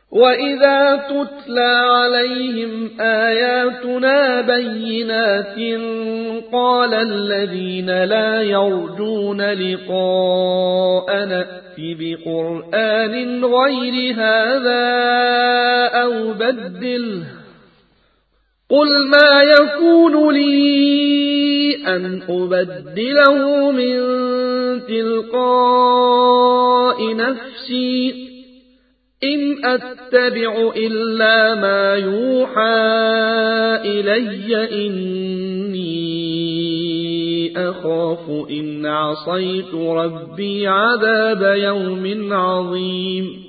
وَإِذَا تُتْلَى عَلَيْهِمْ آيَاتُنَا بَيِّنَاتٍ قَالَ الَّذِينَ لَا يَرْجُونَ لِقَاءَنَا ائْتِ بِقُرْآنٍ غَيْرِ هَٰذَا أَوْ بَدِّلْهُ ۚ قُلْ مَا يَكُونُ لِي أَنْ أُبَدِّلَهُ مِن تِلْقَاءِ نَفْسِي ۖ إِنْ أَتَّبِعُ إِلَّا مَا يُوحَىٰ إِلَيَّ إِنِّي أَخَافُ إِنْ عَصَيْتُ رَبِّي عَذَابَ يَوْمٍ عَظِيمٍ